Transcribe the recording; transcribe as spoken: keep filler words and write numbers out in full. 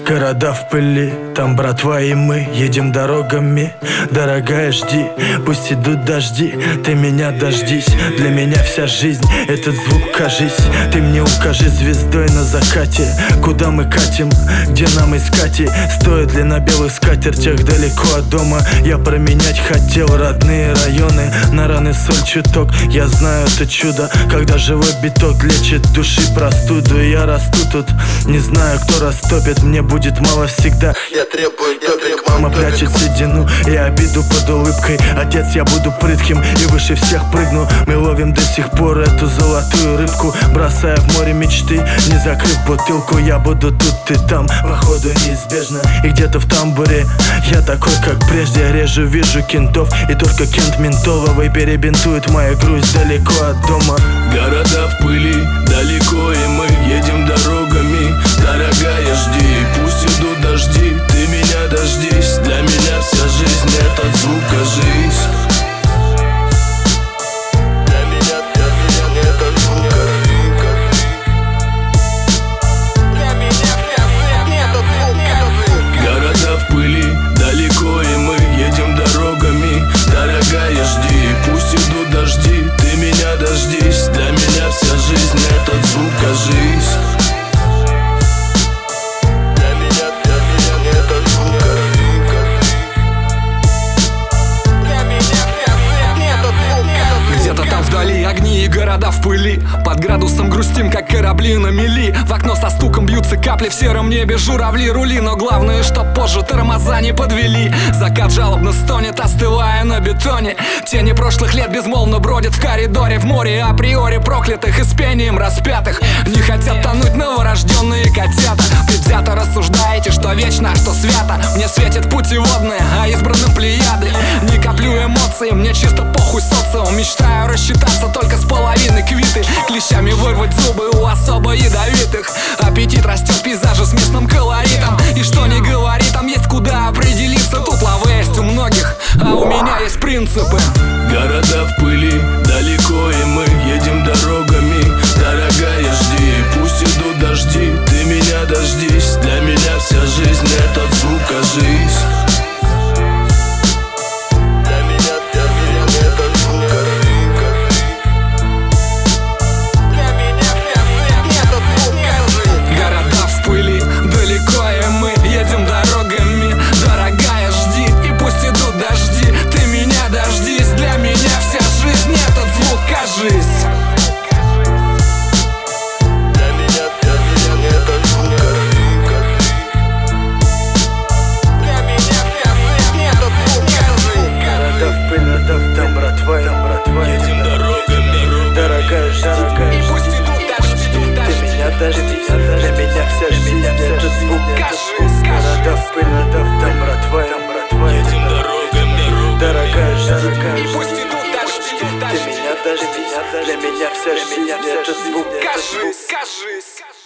Города в пыли, там братва и мы едем дорогами. Дорогая, жди, пусть идут дожди, ты меня дождись. Для меня вся жизнь, этот звук, кажись. Ты мне укажи звездой на закате, куда мы катим, где нам искать. И стоит ли на белых скатертях далеко от дома? Я променять хотел родные районы на раны соль чуток. Я знаю это чудо, когда живой биток лечит души простуду. И я расту тут, не знаю, кто растопит, мне будет мало всегда. Я требую топик, мама прячет седину и обиду под улыбкой. Отец, я буду прытким и выше всех прыгну. Мы ловим до сих пор эту золотую рыбку, бросая в море мечты, не закрыв бутылку. Я буду тут, ты там, походу неизбежно. И где-то в тамбуре я такой, как прежде. Режу, вижу кентов, и только Кент Ментоловый перебинтует мою грусть далеко от дома. Города в пыли, далеко, и мы едем дорогами. Дорогая, жди, пусть идут дожди, ты меня дождись. Для меня вся жизнь — этот звук, кажись. Для меня вся жизнь — этот звук, кажись. Для меня вся жизнь — этот звук, кажись. Города в пыли, далеко, и мы едем дорогами. Дорогая, жди, пусть идут дожди, ты меня дождись. Для меня вся жизнь — этот звук, кажись. Огни и города в пыли, под градусом грустим, как корабли на мели. В окно со стуком бьются капли, в сером небе журавли рули. Но главное, что позже тормоза не подвели. Закат жалобно стонет, остывая на бетоне. Тени прошлых лет безмолвно бродят в коридоре. В море априори проклятых и с пением распятых. Не хотят тонуть новорожденные котята. Предвзято рассуждаете, что вечно, а что свято. Мне светит путеводные, а избранным плеяды. Не коплю эмоций, мне чисто похуй социум. Мечтаю рассчитаться только с половины квиты. Клещами вырвать зубы у особо ядовитых. Аппетит растет, пейзажи с местным колоритом. И что ни говори, там есть куда определиться. Тут лава есть у многих, а у меня есть принципы. Города в пыли, далеко, и мы едем дорогами. Дорогая, жди, пусть идут дожди, ты меня дождись. Для меня вся жизнь — этот звук, кажись. Едем дорогами, дорогая, дорогая, и пусть идут дожди, ты меня дождись. Для меня вся жизнь — этот звук, города в пыли, там братва, там братва. едем дорогами, дорогая, дорогая, и пусть идут дожди, ты меня дождись. Для меня вся жизнь — этот звук, кажись, кажись.